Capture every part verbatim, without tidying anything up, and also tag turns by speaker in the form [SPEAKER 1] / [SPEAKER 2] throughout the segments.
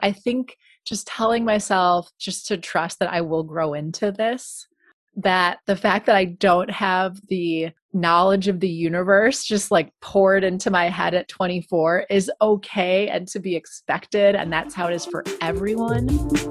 [SPEAKER 1] I think just telling myself just to trust that I will grow into this, that the fact that I don't have the knowledge of the universe just like poured into my head at twenty-four is okay and to be expected. And that's how it is for everyone.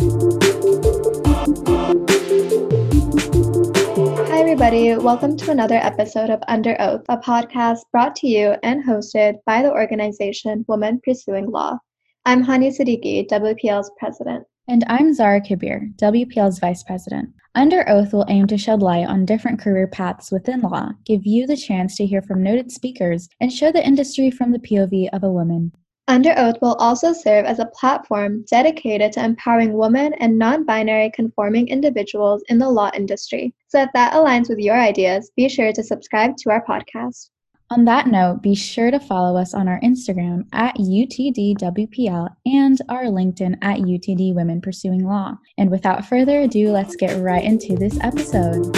[SPEAKER 2] Hi, everybody. Welcome to another episode of Under Oath, a podcast brought to you and hosted by the organization Women Pursuing Law. I'm Hani Siddiqui, W P L's president.
[SPEAKER 3] And I'm Zara Kabir, W P L's vice president. Under Oath will aim to shed light on different career paths within law, give you the chance to hear from noted speakers, and show the industry from the P O V of a woman.
[SPEAKER 2] Under Oath will also serve as a platform dedicated to empowering women and non-binary conforming individuals in the law industry. So if that aligns with your ideas, be sure to subscribe to our podcast.
[SPEAKER 3] On that note, be sure to follow us on our Instagram at U T D W P L and our LinkedIn at U T D Women Pursuing Law. And without further ado, let's get right into this episode.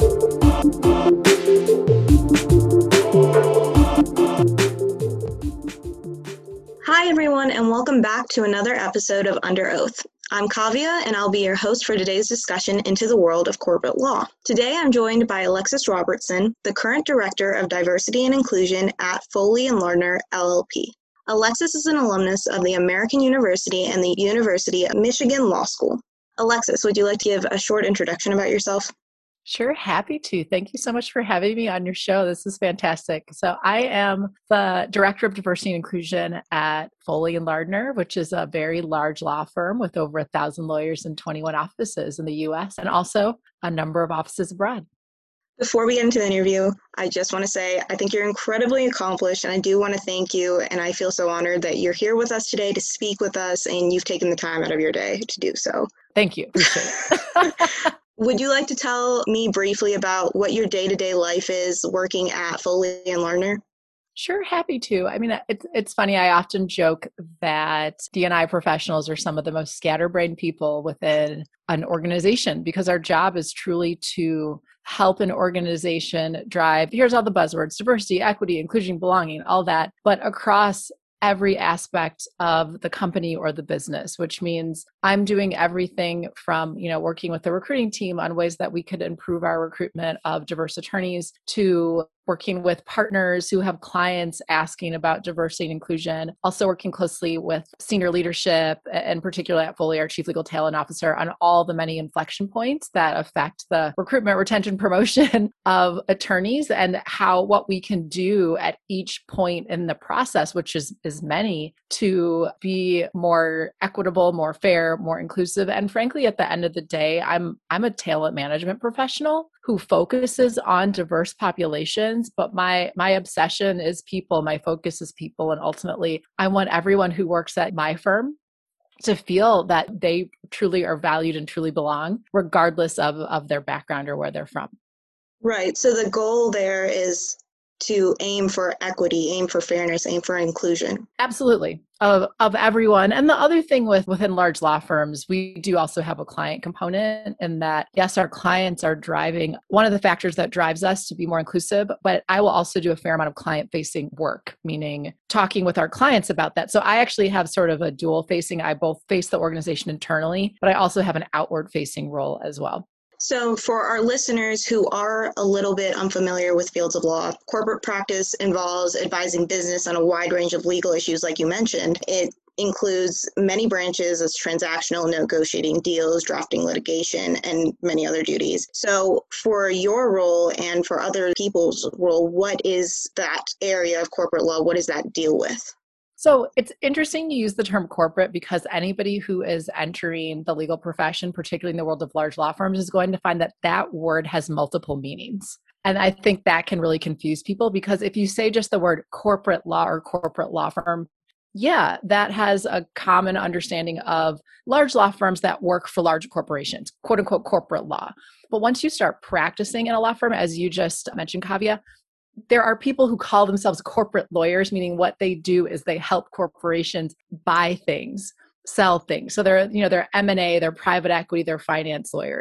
[SPEAKER 4] Hi, everyone, and welcome back to another episode of Under Oath. I'm Kavya, and I'll be your host for today's discussion into the world of corporate law. Today, I'm joined by Alexis Robertson, the current Director of Diversity and Inclusion at Foley and Lardner, L L P. Alexis is an alumnus of the American University and the University of Michigan Law School. Alexis, would you like to give a short introduction about yourself?
[SPEAKER 1] Sure, happy to. Thank you so much for having me on your show. This is fantastic. So I am the Director of Diversity and Inclusion at Foley and Lardner, which is a very large law firm with over a thousand lawyers and twenty-one offices in the U S and also a number of offices abroad.
[SPEAKER 4] Before we get into the interview, I just want to say I think you're incredibly accomplished, and I do want to thank you, and I feel so honored that you're here with us today to speak with us, and you've taken the time out of your day to do so.
[SPEAKER 1] Thank you. Appreciate it.
[SPEAKER 4] Would you like to tell me briefly about what your day-to-day life is working at Foley and Lardner?
[SPEAKER 1] Sure, happy to. I mean, it's it's funny. I often joke that D and I professionals are some of the most scatterbrained people within an organization because our job is truly to help an organization drive, here's all the buzzwords, diversity, equity, inclusion, belonging, all that, but across every aspect of the company or the business, which means I'm doing everything from, you know, working with the recruiting team on ways that we could improve our recruitment of diverse attorneys to working with partners who have clients asking about diversity and inclusion, also working closely with senior leadership, and particularly at Foley, our Chief Legal Talent Officer, on all the many inflection points that affect the recruitment, retention, promotion of attorneys and how what we can do at each point in the process, which is, is many, to be more equitable, more fair, more inclusive. And frankly, at the end of the day, I'm I'm a talent management professional who focuses on diverse populations, but my my obsession is people, my focus is people, and ultimately I want everyone who works at my firm to feel that they truly are valued and truly belong, regardless of, of their background or where they're from.
[SPEAKER 4] Right, so the goal there is to aim for equity, aim for fairness, aim for inclusion.
[SPEAKER 1] Absolutely. Of of everyone. And the other thing with within large law firms, we do also have a client component in that, yes, our clients are driving one of the factors that drives us to be more inclusive, but I will also do a fair amount of client facing work, meaning talking with our clients about that. So I actually have sort of a dual facing, I both face the organization internally, but I also have an outward facing role as well.
[SPEAKER 4] So for our listeners who are a little bit unfamiliar with fields of law, corporate practice involves advising business on a wide range of legal issues, like you mentioned. It includes many branches as transactional, negotiating deals, drafting litigation, and many other duties. So for your role and for other people's role, what is that area of corporate law? What does that deal with?
[SPEAKER 1] So it's interesting you use the term corporate because anybody who is entering the legal profession, particularly in the world of large law firms, is going to find that that word has multiple meanings. And I think that can really confuse people because if you say just the word corporate law or corporate law firm, yeah, that has a common understanding of large law firms that work for large corporations, quote unquote corporate law. But once you start practicing in a law firm, as you just mentioned, Kavya, there are people who call themselves corporate lawyers, meaning what they do is they help corporations buy things, sell things. So they're, you know, they're M and A, they're private equity, they're finance lawyers.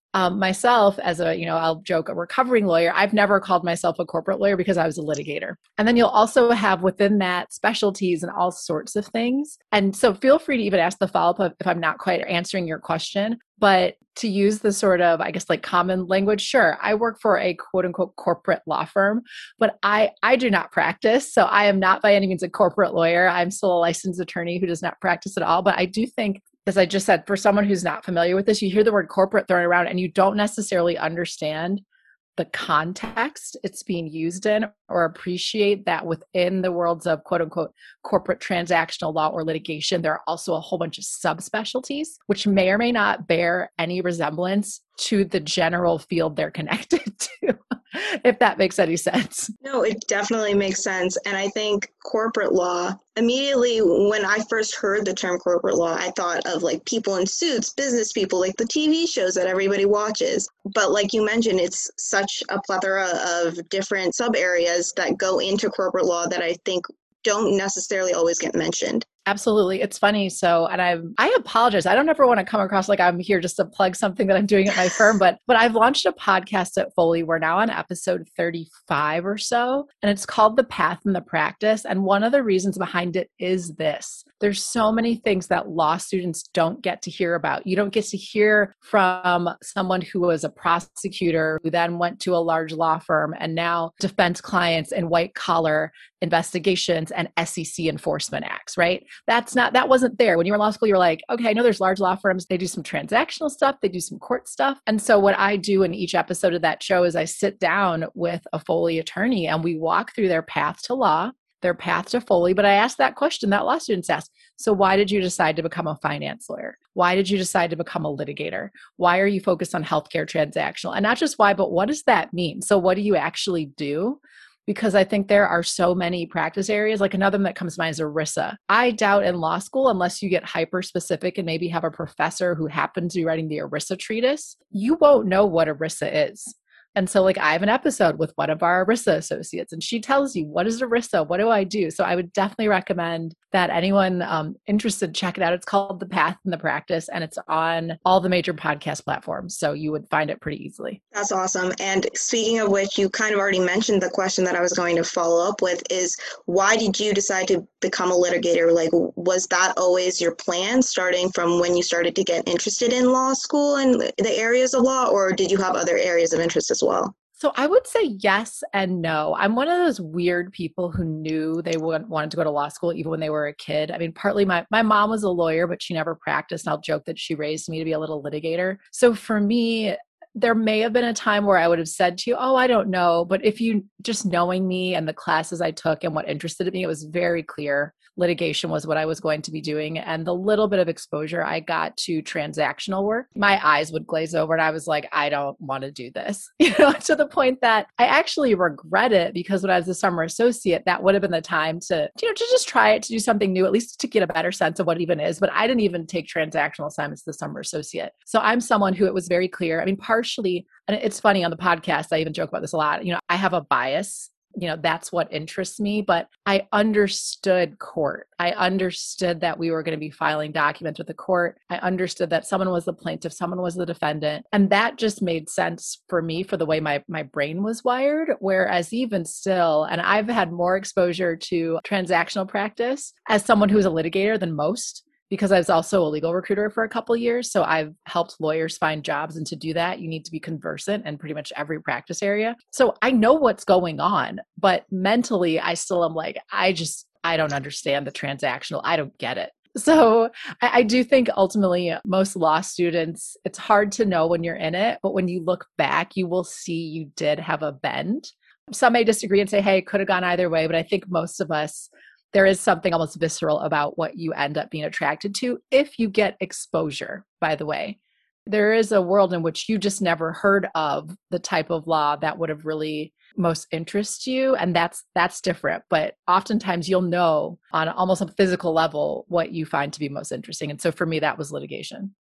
[SPEAKER 1] Um, myself as a, you know, I'll joke a recovering lawyer, I've never called myself a corporate lawyer because I was a litigator. And then you'll also have within that specialties and all sorts of things. And so feel free to even ask the follow-up if I'm not quite answering your question. But to use the sort of, I guess, like common language, sure, I work for a quote unquote corporate law firm, but I, I do not practice. So I am not by any means a corporate lawyer. I'm still a licensed attorney who does not practice at all. But I do think, as I just said, for someone who's not familiar with this, you hear the word corporate thrown around and you don't necessarily understand the context it's being used in or appreciate that within the worlds of quote unquote corporate transactional law or litigation, there are also a whole bunch of subspecialties, which may or may not bear any resemblance to the general field they're connected to, if that makes any sense.
[SPEAKER 4] No, it definitely makes sense. And I think corporate law, immediately when I first heard the term corporate law, I thought of like people in suits, business people, like the T V shows that everybody watches. But like you mentioned, it's such a plethora of different sub areas that go into corporate law that I think don't necessarily always get mentioned.
[SPEAKER 1] Absolutely. It's funny. So, and I I apologize. I don't ever want to come across like I'm here just to plug something that I'm doing at my firm, but but I've launched a podcast at Foley. We're now on episode thirty-five or so, and it's called The Path and the Practice. And one of the reasons behind it is this. There's so many things that law students don't get to hear about. You don't get to hear from someone who was a prosecutor who then went to a large law firm and now defends clients in white collar investigations and S E C enforcement acts, right? That's not, that wasn't there. When you were in law school, you're like, okay, I know there's large law firms. They do some transactional stuff. They do some court stuff. And so what I do in each episode of that show is I sit down with a Foley attorney and we walk through their path to law, their path to Foley. But I asked that question that law students ask. So why did you decide to become a finance lawyer? Why did you decide to become a litigator? Why are you focused on healthcare transactional? And not just why, but what does that mean? So what do you actually do? Because I think there are so many practice areas. Like another one that comes to mind is ERISA. I doubt in law school, unless you get hyper specific and maybe have a professor who happens to be writing the ERISA treatise, you won't know what ERISA is. And so like I have an episode with one of our ERISA associates and she tells you, what is ERISA? What do I do? So I would definitely recommend that anyone um, interested, check it out. It's called The Path and the Practice and it's on all the major podcast platforms. So you would find it pretty easily.
[SPEAKER 4] That's awesome. And speaking of which, you kind of already mentioned the question that I was going to follow up with is why did you decide to become a litigator? Like, was that always your plan starting from when you started to get interested in law school and the areas of law, or did you have other areas of interest as well?
[SPEAKER 1] So I would say yes and no. I'm one of those weird people who knew they wanted to go to law school even when they were a kid. I mean, partly my, my mom was a lawyer, but she never practiced. And I'll joke that she raised me to be a little litigator. So for me, there may have been a time where I would have said to you, oh, I don't know. But if you just knowing me and the classes I took and what interested me, it was very clear litigation was what I was going to be doing. And the little bit of exposure I got to transactional work, my eyes would glaze over and I was like, I don't want to do this, you know, to the point that I actually regret it because when I was a summer associate, that would have been the time to, you know, to just try it, to do something new, at least to get a better sense of what it even is. But I didn't even take transactional assignments as the summer associate. So I'm someone who it was very clear. I mean, partially, and it's funny on the podcast, I even joke about this a lot. You know, I have a bias. You know, that's what interests me, but I understood court. I understood that we were going to be filing documents with the court. I understood that someone was the plaintiff, someone was the defendant. And that just made sense for me for the way my, my brain was wired. Whereas even still, and I've had more exposure to transactional practice as someone who's a litigator than most, because I was also a legal recruiter for a couple of years. So I've helped lawyers find jobs. And to do that, you need to be conversant in pretty much every practice area. So I know what's going on, but mentally I still am like, I just, I don't understand the transactional. I don't get it. So I, I do think ultimately most law students, it's hard to know when you're in it, but when you look back, you will see you did have a bend. Some may disagree and say, hey, it could have gone either way. But I think most of us, there is something almost visceral about what you end up being attracted to if you get exposure, by the way. There is a world in which you just never heard of the type of law that would have really most interest you. And that's that's different. But oftentimes you'll know on almost a physical level what you find to be most interesting. And so for me, that was litigation.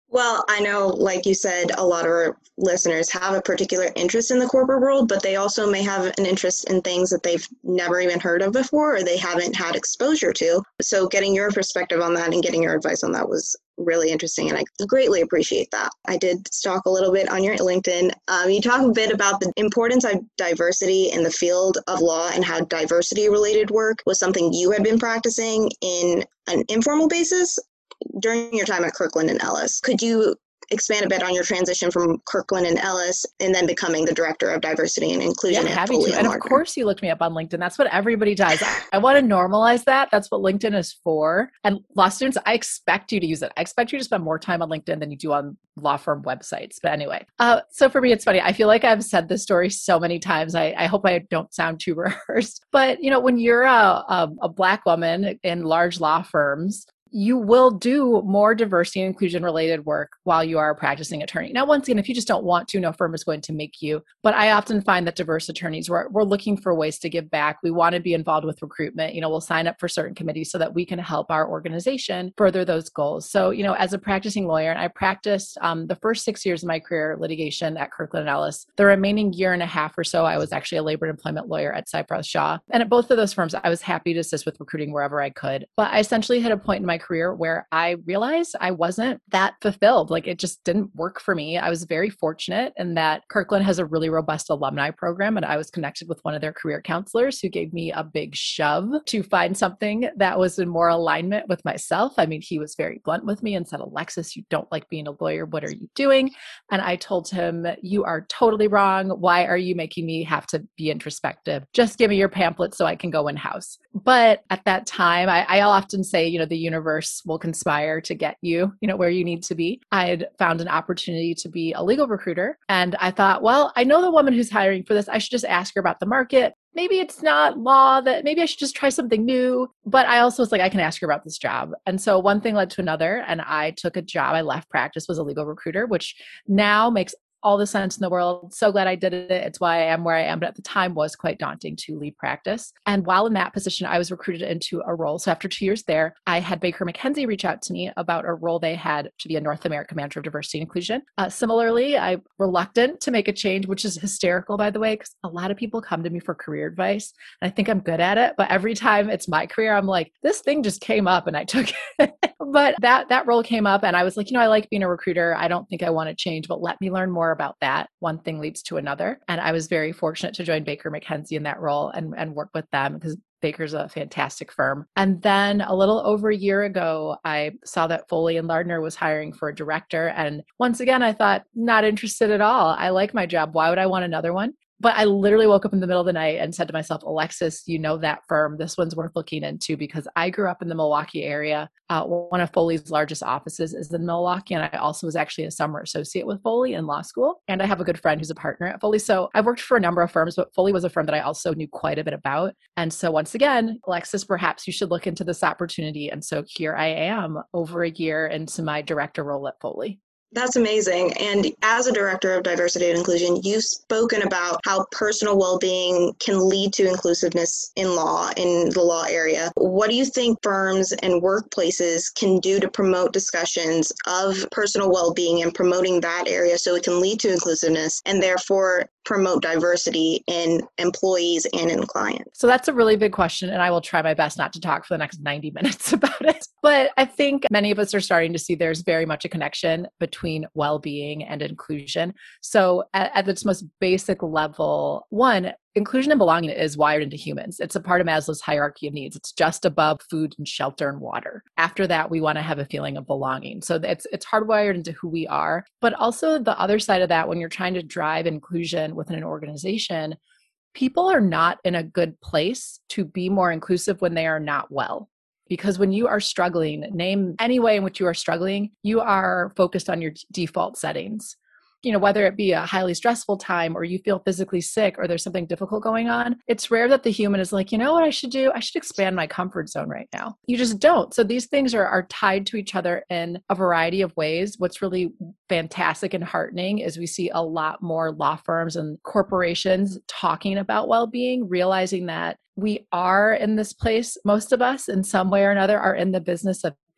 [SPEAKER 4] Well, I know, like you said, a lot of our listeners have a particular interest in the corporate world, but they also may have an interest in things that they've never even heard of before or they haven't had exposure to. So getting your perspective on that and getting your advice on that was really interesting, and I greatly appreciate that. I did stalk a little bit on your LinkedIn. Um, you talk a bit about the importance of diversity in the field of law and how diversity-related work was something you had been practicing in an informal basis during your time at Kirkland and Ellis. Could you expand a bit on your transition from Kirkland and Ellis and then becoming the director of diversity and inclusion
[SPEAKER 1] Yeah,
[SPEAKER 4] at
[SPEAKER 1] happy
[SPEAKER 4] Foley
[SPEAKER 1] to. And of
[SPEAKER 4] Lardner?
[SPEAKER 1] course you looked me up on LinkedIn. That's what everybody does. I, I want to normalize that. That's what LinkedIn is for. And law students, I expect you to use it. I expect you to spend more time on LinkedIn than you do on law firm websites. But anyway, uh, so for me, it's funny. I feel like I've said this story so many times. I, I hope I don't sound too rehearsed. But, you know, when you're a, a, a Black woman in large law firms, you will do more diversity and inclusion related work while you are a practicing attorney. Now, once again, if you just don't want to, no firm is going to make you. But I often find that diverse attorneys, we're, we're looking for ways to give back. We want to be involved with recruitment. You know, we'll sign up for certain committees so that we can help our organization further those goals. So, you know, as a practicing lawyer, and I practiced um, the first six years of my career litigation at Kirkland and Ellis. The remaining year and a half or so, I was actually a labor and employment lawyer at Cypress Shaw. And at both of those firms, I was happy to assist with recruiting wherever I could. But I essentially hit a point in my career where I realized I wasn't that fulfilled. Like it just didn't work for me. I was very fortunate in that Kirkland has a really robust alumni program, and I was connected with one of their career counselors who gave me a big shove to find something that was in more alignment with myself. I mean, he was very blunt with me and said, "Alexis, you don't like being a lawyer. What are you doing?" And I told him, "You are totally wrong. Why are you making me have to be introspective? Just give me your pamphlet so I can go in-house." But at that time, I, I'll often say, you know, the universe will conspire to get you, you know, where you need to be. I had found an opportunity to be a legal recruiter. And I thought, well, I know the woman who's hiring for this. I should just ask her about the market. Maybe it's not law, that maybe I should just try something new. But I also was like, I can ask her about this job. And so one thing led to another. And I took a job. I left practice, was a legal recruiter, which now makes all the sense in the world. So glad I did it. It's why I am where I am. But at the time was quite daunting to leave practice. And while in that position, I was recruited into a role. So after two years there, I had Baker McKenzie reach out to me about a role they had to be a North American manager of diversity and inclusion. Uh, similarly, I'm reluctant to make a change, which is hysterical, by the way, because a lot of people come to me for career advice. And I think I'm good at it. But every time it's my career, I'm like, this thing just came up and I took it. But that, that role came up and I was like, you know, I like being a recruiter. I don't think I want to change, but let me learn more about that. One thing leads to another. And I was very fortunate to join Baker McKenzie in that role and, and work with them because Baker's a fantastic firm. And then a little over a year ago, I saw that Foley and Lardner was hiring for a director. And once again, I thought, not interested at all. I like my job. Why would I want another one? But I literally woke up in the middle of the night and said to myself, Alexis, you know that firm. This one's worth looking into because I grew up in the Milwaukee area. Uh, one of Foley's largest offices is in Milwaukee. And I also was actually a summer associate with Foley in law school. And I have a good friend who's a partner at Foley. So I've worked for a number of firms, but Foley was a firm that I also knew quite a bit about. And so once again, Alexis, perhaps you should look into this opportunity. And so here I am over a year into my director role at Foley.
[SPEAKER 4] That's amazing. And as a director of diversity and inclusion, you've spoken about how personal well-being can lead to inclusiveness in law, in the law area. What do you think firms and workplaces can do to promote discussions of personal well-being and promoting that area so it can lead to inclusiveness and therefore promote diversity in employees and in clients?
[SPEAKER 1] So that's a really big question, and I will try my best not to talk for the next ninety minutes about it. But I think many of us are starting to see there's very much a connection between well-being and inclusion. So at, at its most basic level, one, inclusion and belonging is wired into humans. It's a part of Maslow's hierarchy of needs. It's just above food and shelter and water. After that, we want to have a feeling of belonging. So it's it's hardwired into who we are. But also the other side of that, when you're trying to drive inclusion within an organization, people are not in a good place to be more inclusive when they are not well. Because when you are struggling, name any way in which you are struggling, you are focused on your default settings. You know, whether it be a highly stressful time or you feel physically sick or there's something difficult going on, it's rare that the human is like, you know what I should do? I should expand my comfort zone right now. You just don't. So these things are, are tied to each other in a variety of ways. What's really fantastic and heartening is we see a lot more law firms and corporations talking about well-being, realizing that we are in this place. Most of us in some way or another are in the business of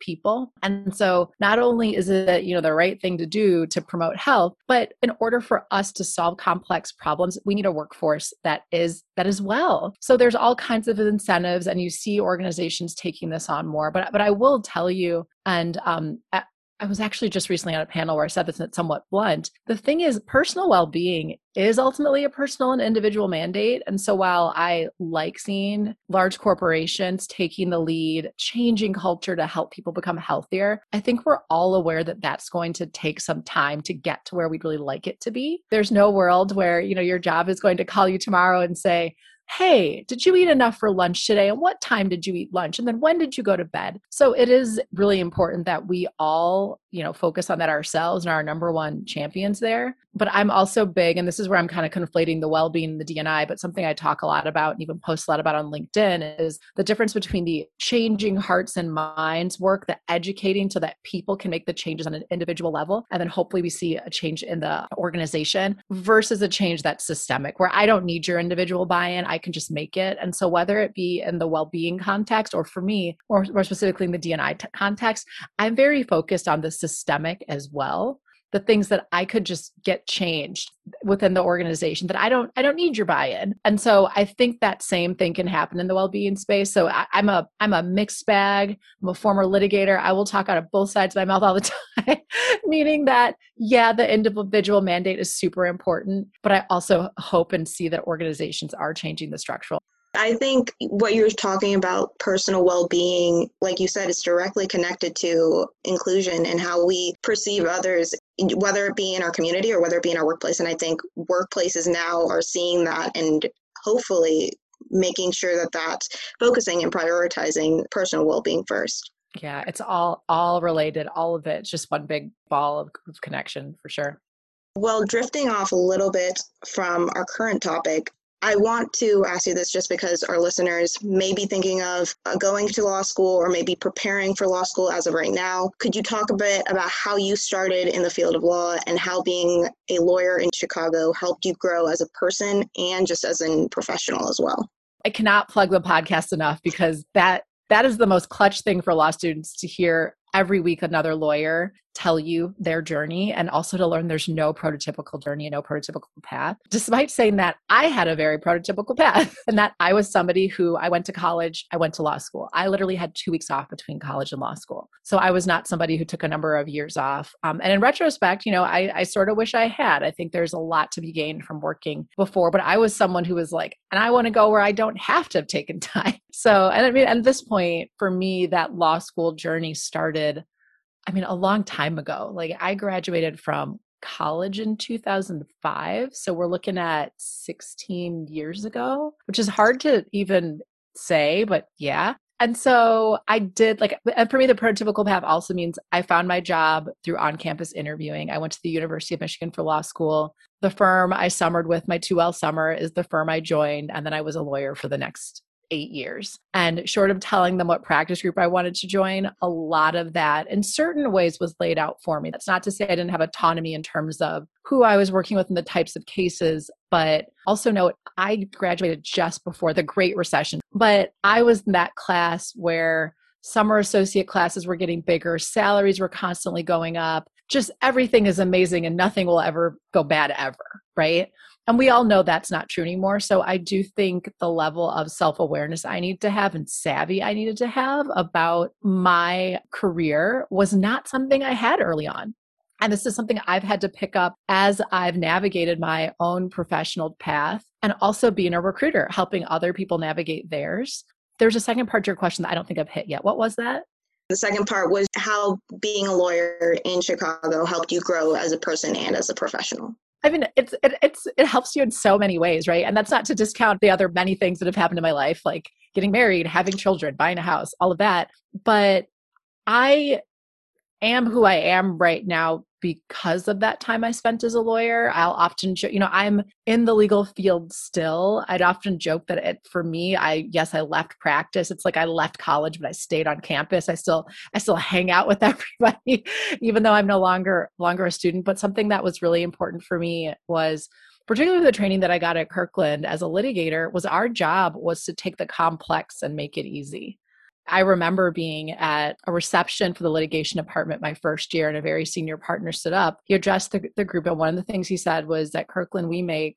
[SPEAKER 1] people. And so not only is it, you know, the right thing to do to promote health, but in order for us to solve complex problems, we need a workforce that is that is well. So there's all kinds of incentives, and you see organizations taking this on more. But but I will tell you, and um, I, I was actually just recently on a panel where I said this, and it's somewhat blunt. The thing is, personal well-being is ultimately a personal and individual mandate. And so while I like seeing large corporations taking the lead, changing culture to help people become healthier, I think we're all aware that that's going to take some time to get to where we'd really like it to be. There's no world where, you know, your job is going to call you tomorrow and say, hey, did you eat enough for lunch today? And what time did you eat lunch? And then when did you go to bed? So it is really important that we all, you know, focus on that ourselves and our number one champions there. But I'm also big, and this is where I'm kind of conflating the well-being and the D and I, but something I talk a lot about and even post a lot about on LinkedIn is the difference between the changing hearts and minds work, the educating so that people can make the changes on an individual level. And then hopefully we see a change in the organization versus a change that's systemic, where I don't need your individual buy-in. I can just make it. And so whether it be in the well-being context, or for me, or more specifically in the D and I t- context, I'm very focused on the systemic as well. The things that I could just get changed within the organization that I don't, I don't need your buy-in. And so I think that same thing can happen in the well-being space. So I, I'm a, I'm a mixed bag. I'm a former litigator. I will talk out of both sides of my mouth all the time, meaning that, yeah, the individual mandate is super important, but I also hope and see that organizations are changing the structural.
[SPEAKER 4] I think what you're talking about, personal well-being, like you said, is directly connected to inclusion and how we perceive others, whether it be in our community or whether it be in our workplace. And I think workplaces now are seeing that and hopefully making sure that that's focusing and prioritizing personal well-being first.
[SPEAKER 1] Yeah, it's all all related, all of it. It's just one big ball of, of connection for sure.
[SPEAKER 4] Well, drifting off a little bit from our current topic, I want to ask you this just because our listeners may be thinking of uh, going to law school or maybe preparing for law school as of right now. Could you talk a bit about how you started in the field of law and how being a lawyer in Chicago helped you grow as a person and just as a professional as well?
[SPEAKER 1] I cannot plug the podcast enough because that that is the most clutch thing for law students to hear every week another lawyer tell you their journey, and also to learn there's no prototypical journey and no prototypical path. Despite saying that, I had a very prototypical path, and that I was somebody who, I went to college, I went to law school. I literally had two weeks off between college and law school. So I was not somebody who took a number of years off. Um, and in retrospect, you know, I, I sort of wish I had. I think there's a lot to be gained from working before, but I was someone who was like, and I want to go where I don't have to have taken time. So, and I mean, at this point, for me, that law school journey started, I mean, a long time ago. Like, I graduated from college in two thousand five. So we're looking at sixteen years ago, which is hard to even say, but yeah. And so I did, like, and for me, the prototypical path also means I found my job through on-campus interviewing. I went to the University of Michigan for law school. The firm I summered with, my two L summer, is the firm I joined. And then I was a lawyer for the next eight years. And short of telling them what practice group I wanted to join, a lot of that in certain ways was laid out for me. That's not to say I didn't have autonomy in terms of who I was working with and the types of cases, but also note I graduated just before the Great Recession. But I was in that class where summer associate classes were getting bigger, salaries were constantly going up, just everything is amazing and nothing will ever go bad ever, right? And we all know that's not true anymore. So I do think the level of self-awareness I need to have and savvy I needed to have about my career was not something I had early on. And this is something I've had to pick up as I've navigated my own professional path and also being a recruiter, helping other people navigate theirs. There's a second part to your question that I don't think I've hit yet. What was that?
[SPEAKER 4] The second part was how being a lawyer in Chicago helped you grow as a person and as a professional.
[SPEAKER 1] I mean, it's it, it's it helps you in so many ways, right? And that's not to discount the other many things that have happened in my life, like getting married, having children, buying a house, all of that. But I am who I am right now because of that time I spent as a lawyer. I'll often, jo- you know, I'm in the legal field still. I'd often joke that it, for me, I, yes, I left practice. It's like I left college, but I stayed on campus. I still, I still hang out with everybody, even though I'm no longer, longer a student. But something that was really important for me was, particularly the training that I got at Kirkland as a litigator, was our job was to take the complex and make it easy. I remember being at a reception for the litigation department my first year, and a very senior partner stood up. He addressed the, the group, and one of the things he said was that, Kirkland, we make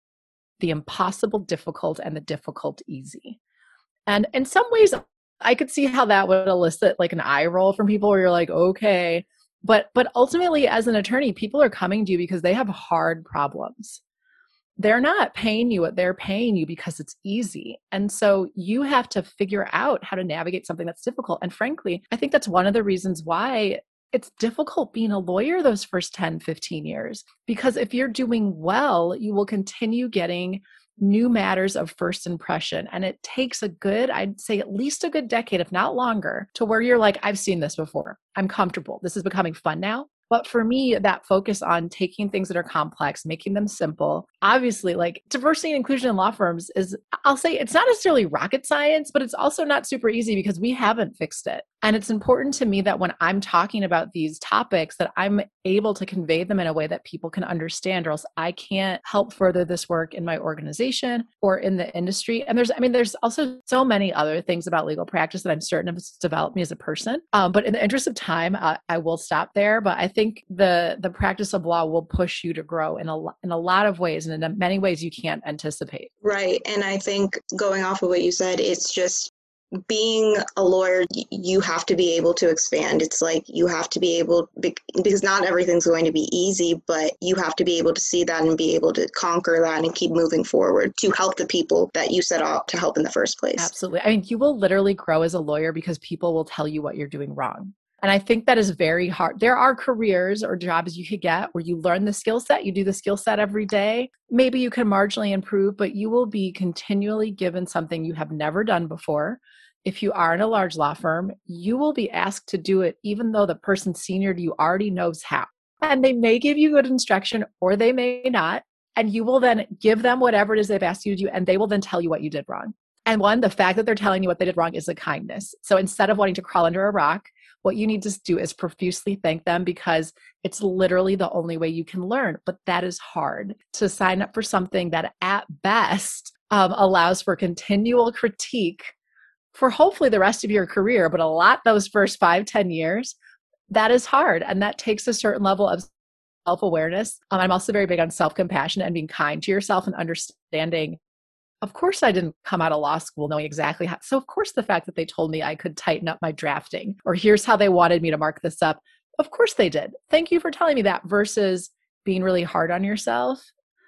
[SPEAKER 1] the impossible difficult and the difficult easy. And in some ways, I could see how that would elicit like an eye roll from people where you're like, okay. But but ultimately, as an attorney, people are coming to you because they have hard problems. They're not paying you what they're paying you because it's easy. And so you have to figure out how to navigate something that's difficult. And frankly, I think that's one of the reasons why it's difficult being a lawyer those first ten, fifteen years. Because if you're doing well, you will continue getting new matters of first impression. And it takes a good, I'd say at least a good decade, if not longer, to where you're like, I've seen this before. I'm comfortable. This is becoming fun now. But for me, that focus on taking things that are complex, making them simple, obviously, like diversity and inclusion in law firms is, I'll say it's not necessarily rocket science, but it's also not super easy because we haven't fixed it. And it's important to me that when I'm talking about these topics, that I'm able to convey them in a way that people can understand, or else I can't help further this work in my organization or in the industry. And there's, I mean, there's also so many other things about legal practice that I'm certain have developed me as a person. Um, but in the interest of time, uh, I will stop there. But I think the the practice of law will push you to grow in a in a lot of ways, and in many ways you can't anticipate.
[SPEAKER 4] Right. And I think going off of what you said, it's just being a lawyer, you have to be able to expand. It's like you have to be able, because not everything's going to be easy, but you have to be able to see that and be able to conquer that and keep moving forward to help the people that you set out to help in the first place.
[SPEAKER 1] Absolutely. I mean, you will literally grow as a lawyer because people will tell you what you're doing wrong. And I think that is very hard. There are careers or jobs you could get where you learn the skill set, you do the skill set every day. Maybe you can marginally improve, but you will be continually given something you have never done before. If you are in a large law firm, you will be asked to do it even though the person senior to you already knows how. And they may give you good instruction or they may not. And you will then give them whatever it is they've asked you to do, and they will then tell you what you did wrong. And one, the fact that they're telling you what they did wrong is a kindness. So instead of wanting to crawl under a rock, what you need to do is profusely thank them, because it's literally the only way you can learn. But that is hard, to sign up for something that at best um, allows for continual critique for hopefully the rest of your career, but a lot those first five, ten years, that is hard. And that takes a certain level of self-awareness. Um, I'm also very big on self-compassion and being kind to yourself and understanding, of course, I didn't come out of law school knowing exactly how. So of course, the fact that they told me I could tighten up my drafting, or here's how they wanted me to mark this up, of course they did. Thank you for telling me that, versus being really hard on yourself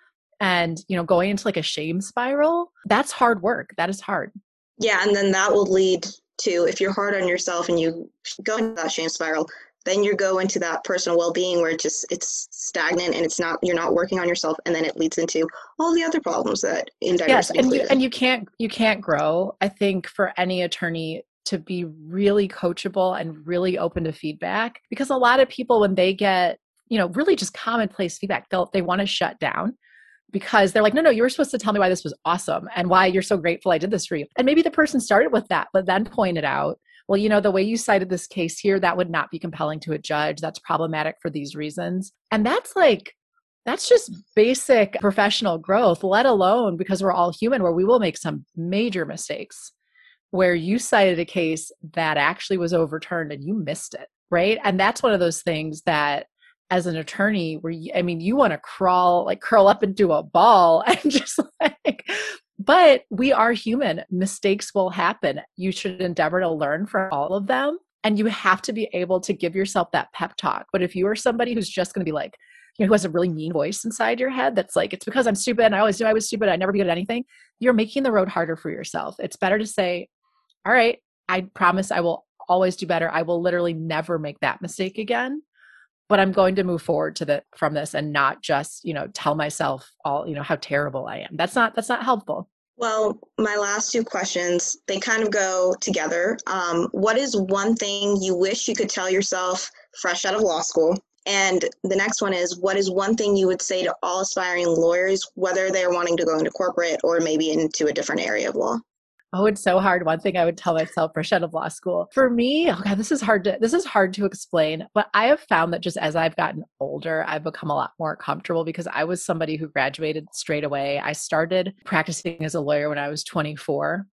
[SPEAKER 1] and, you know, going into like a shame spiral. That's hard work. That is hard.
[SPEAKER 4] Yeah, and then that will lead to, if you're hard on yourself and you go into that shame spiral, then you go into that personal well-being where it just it's stagnant and it's not, you're not working on yourself, and then it leads into all the other problems that in diversity.
[SPEAKER 1] Yes, and you, and you can't you can't grow. I think for any attorney to be really coachable and really open to feedback, because a lot of people, when they get, you know, really just commonplace feedback, they'll they want to shut down. Because they're like, no, no, you were supposed to tell me why this was awesome and why you're so grateful I did this for you. And maybe the person started with that, but then pointed out, well, you know, the way you cited this case here, that would not be compelling to a judge. That's problematic for these reasons. And that's like, that's just basic professional growth, let alone, because we're all human, where we will make some major mistakes, where you cited a case that actually was overturned and you missed it, right? And that's one of those things that, as an attorney, where you, I mean, you want to crawl, like curl up into a ball and just like, but we are human. Mistakes will happen. You should endeavor to learn from all of them. And you have to be able to give yourself that pep talk. But if you are somebody who's just going to be like, you know, who has a really mean voice inside your head that's like, it's because I'm stupid and I always knew I was stupid, I never be good at anything, you're making the road harder for yourself. It's better to say, all right, I promise I will always do better. I will literally never make that mistake again. But I'm going to move forward to the from this and not just, you know, tell myself all, you know, how terrible I am. That's not that's not helpful.
[SPEAKER 4] Well, my last two questions, they kind of go together. Um, what is one thing you wish you could tell yourself fresh out of law school? And the next one is, what is one thing you would say to all aspiring lawyers, whether they're wanting to go into corporate or maybe into a different area of law?
[SPEAKER 1] Oh, it's so hard. One thing I would tell myself fresh out of law school. For me, oh God, this is hard to this is hard to explain, but I have found that just as I've gotten older, I've become a lot more comfortable, because I was somebody who graduated straight away. I started practicing as a lawyer when I was twenty-four.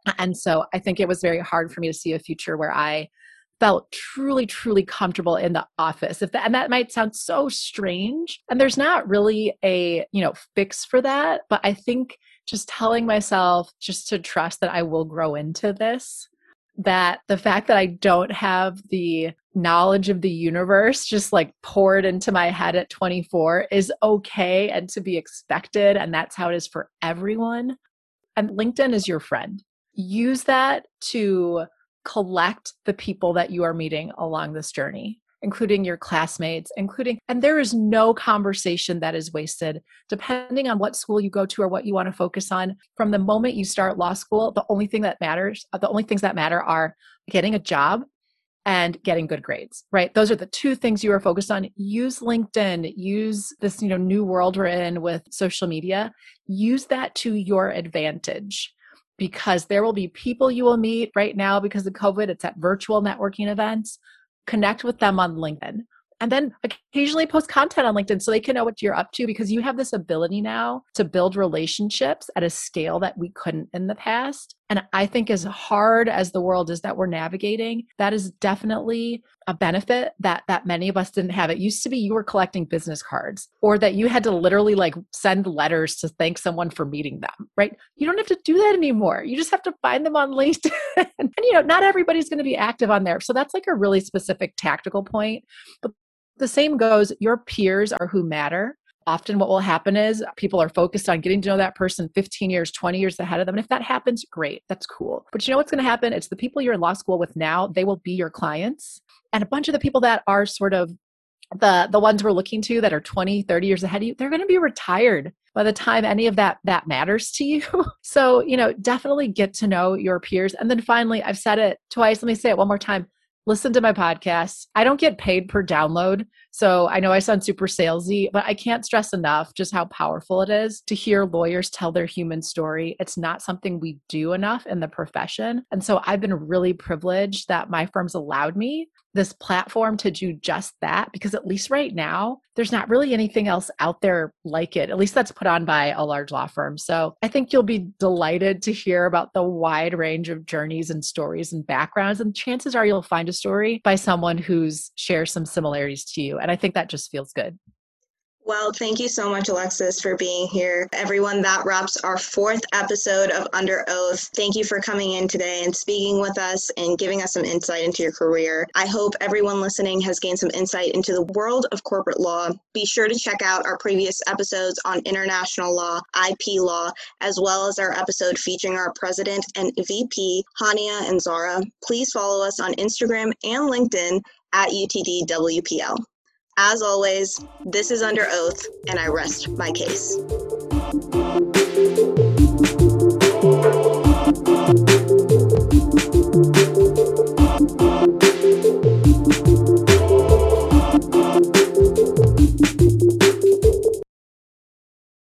[SPEAKER 1] And so I think it was very hard for me to see a future where I felt truly, truly comfortable in the office. If that, and that might sound so strange. And there's not really a, you know, fix for that. But I think just telling myself just to trust that I will grow into this, that the fact that I don't have the knowledge of the universe just like poured into my head at twenty-four is okay and to be expected. And that's how it is for everyone. And LinkedIn is your friend. Use that to collect the people that you are meeting along this journey, including your classmates, including, and there is no conversation that is wasted. Depending on what school you go to or what you want to focus on, from the moment you start law school, the only thing that matters, the only things that matter are getting a job and getting good grades, right? Those are the two things you are focused on. Use LinkedIn, use this, you know, new world we're in with social media. Use that to your advantage, because there will be people you will meet right now because of COVID. It's at virtual networking events. Connect with them on LinkedIn. And then occasionally post content on LinkedIn so they can know what you're up to, because you have this ability now to build relationships at a scale that we couldn't in the past. And I think as hard as the world is that we're navigating, that is definitely a benefit that that many of us didn't have. It used to be you were collecting business cards, or that you had to literally like send letters to thank someone for meeting them, right? You don't have to do that anymore. You just have to find them on LinkedIn. And, you know, not everybody's going to be active on there. So that's like a really specific tactical point. But the same goes, your peers are who matter. Often what will happen is people are focused on getting to know that person fifteen years, twenty years ahead of them. And if that happens, great, that's cool. But you know what's going to happen? It's the people you're in law school with now, they will be your clients. And a bunch of the people that are sort of the, the ones we're looking to that are twenty, thirty years ahead of you, they're going to be retired by the time any of that, that matters to you. So, you know, definitely get to know your peers. And then finally, I've said it twice, let me say it one more time. Listen to my podcast. I don't get paid per download. So I know I sound super salesy, but I can't stress enough just how powerful it is to hear lawyers tell their human story. It's not something we do enough in the profession. And so I've been really privileged that my firm's allowed me this platform to do just that, because at least right now, there's not really anything else out there like it. At least that's put on by a large law firm. So I think you'll be delighted to hear about the wide range of journeys and stories and backgrounds. And chances are you'll find a story by someone who's shares some similarities to you. And I think that just feels good.
[SPEAKER 4] Well, thank you so much, Alexis, for being here. Everyone, that wraps our fourth episode of Under Oath. Thank you for coming in today and speaking with us and giving us some insight into your career. I hope everyone listening has gained some insight into the world of corporate law. Be sure to check out our previous episodes on international law, I P law, as well as our episode featuring our president and V P, Hania and Zara. Please follow us on Instagram and LinkedIn at U T D W P L. As always, this is Under Oath, and I rest my case.